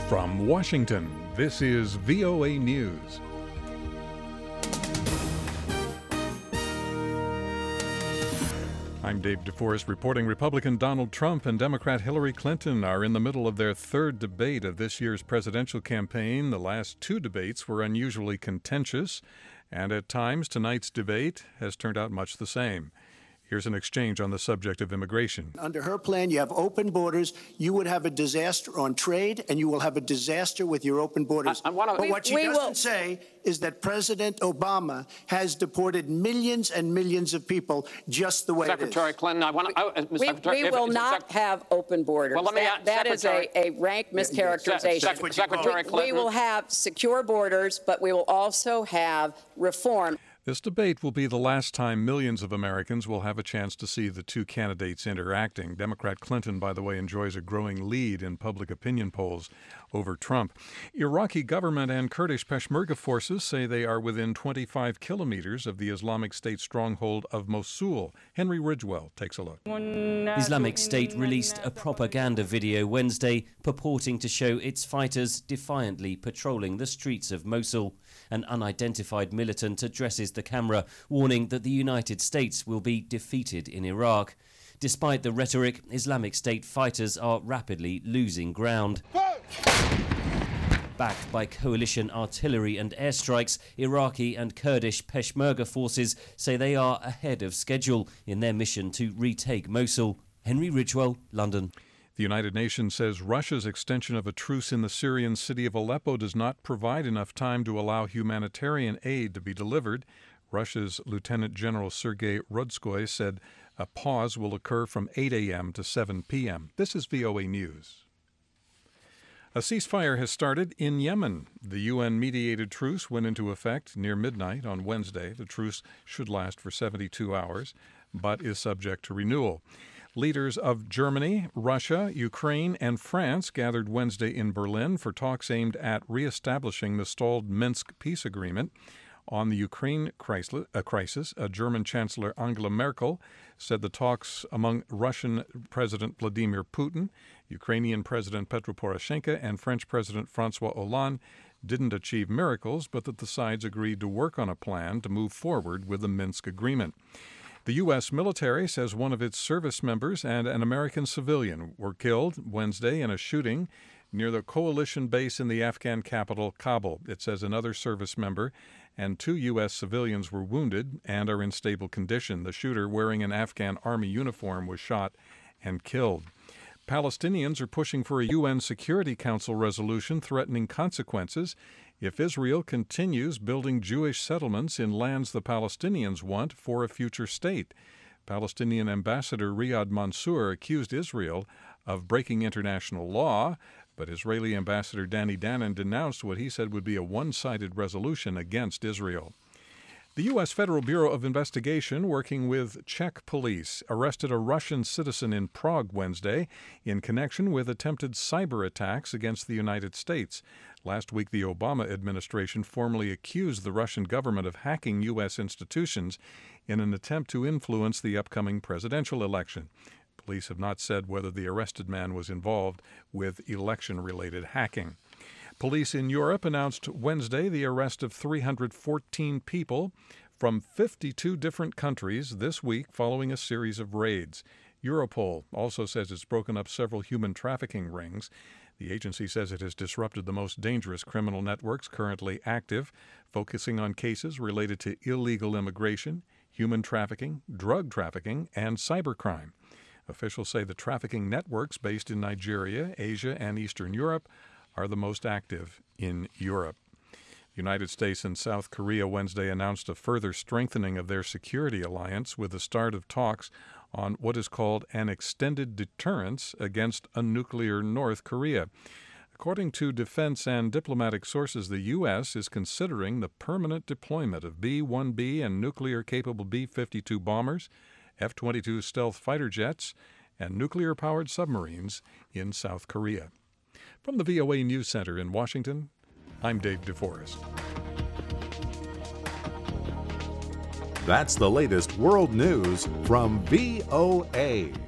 From Washington, this is VOA News. I'm Dave DeForest reporting Republican Donald Trump and Democrat Hillary Clinton are in the middle of their third debate of this year's presidential campaign. The last two debates were unusually contentious, and at times tonight's debate has turned out much the same. Here's an exchange on the subject of immigration. Under her plan, you have open borders. You would have a disaster on trade, and you will have a disaster with your open borders. But what she doesn't say is that President Obama has deported millions and millions of people just the way Secretary it is. Clinton, we will not have open borders. Well, that is a rank mischaracterization. Secretary Clinton. We will have secure borders, but we will also have reform. This debate will be the last time millions of Americans will have a chance to see the two candidates interacting. Democrat Clinton, by the way, enjoys a growing lead in public opinion polls over Trump. Iraqi government and Kurdish Peshmerga forces say they are within 25 kilometers of the Islamic State stronghold of Mosul. Henry Ridgwell takes a look. Islamic State released a propaganda video Wednesday purporting to show its fighters defiantly patrolling the streets of Mosul. An unidentified militant addresses the camera, warning that the United States will be defeated in Iraq. Despite the rhetoric, Islamic State fighters are rapidly losing ground. Backed by coalition artillery and airstrikes, Iraqi and Kurdish Peshmerga forces say they are ahead of schedule in their mission to retake Mosul. Henry Ridgwell, London. The United Nations says Russia's extension of a truce in the Syrian city of Aleppo does not provide enough time to allow humanitarian aid to be delivered. Russia's Lieutenant General Sergei Rodskoy said a pause will occur from 8 a.m. to 7 p.m. This is VOA News. A ceasefire has started in Yemen. The UN-mediated truce went into effect near midnight on Wednesday. The truce should last for 72 hours, but is subject to renewal. Leaders of Germany, Russia, Ukraine, and France gathered Wednesday in Berlin for talks aimed at reestablishing the stalled Minsk peace agreement. On the Ukraine crisis, German Chancellor Angela Merkel said the talks among Russian President Vladimir Putin, Ukrainian President Petro Poroshenko, and French President François Hollande didn't achieve miracles, but that the sides agreed to work on a plan to move forward with the Minsk agreement. The U.S. military says one of its service members and an American civilian were killed Wednesday in a shooting near the coalition base in the Afghan capital, Kabul. It says another service member and 2 U.S. civilians were wounded and are in stable condition. The shooter, wearing an Afghan army uniform, was shot and killed. Palestinians are pushing for a UN Security Council resolution threatening consequences if Israel continues building Jewish settlements in lands the Palestinians want for a future state. Palestinian Ambassador Riyad Mansour accused Israel of breaking international law, but Israeli Ambassador Danny Danon denounced what he said would be a one-sided resolution against Israel. The U.S. Federal Bureau of Investigation, working with Czech police, arrested a Russian citizen in Prague Wednesday in connection with attempted cyber attacks against the United States. Last week, the Obama administration formally accused the Russian government of hacking U.S. institutions in an attempt to influence the upcoming presidential election. Police have not said whether the arrested man was involved with election-related hacking. Police in Europe announced Wednesday the arrest of 314 people from 52 different countries this week following a series of raids. Europol also says it's broken up several human trafficking rings. The agency says it has disrupted the most dangerous criminal networks currently active, focusing on cases related to illegal immigration, human trafficking, drug trafficking, and cybercrime. Officials say the trafficking networks based in Nigeria, Asia, and Eastern Europe are the most active in Europe. The United States and South Korea Wednesday announced a further strengthening of their security alliance with the start of talks on what is called an extended deterrence against a nuclear North Korea. According to defense and diplomatic sources, the U.S. is considering the permanent deployment of B-1B and nuclear-capable B-52 bombers, F-22 stealth fighter jets, and nuclear-powered submarines in South Korea. From the VOA News Center in Washington, I'm Dave DeForest. That's the latest world news from VOA.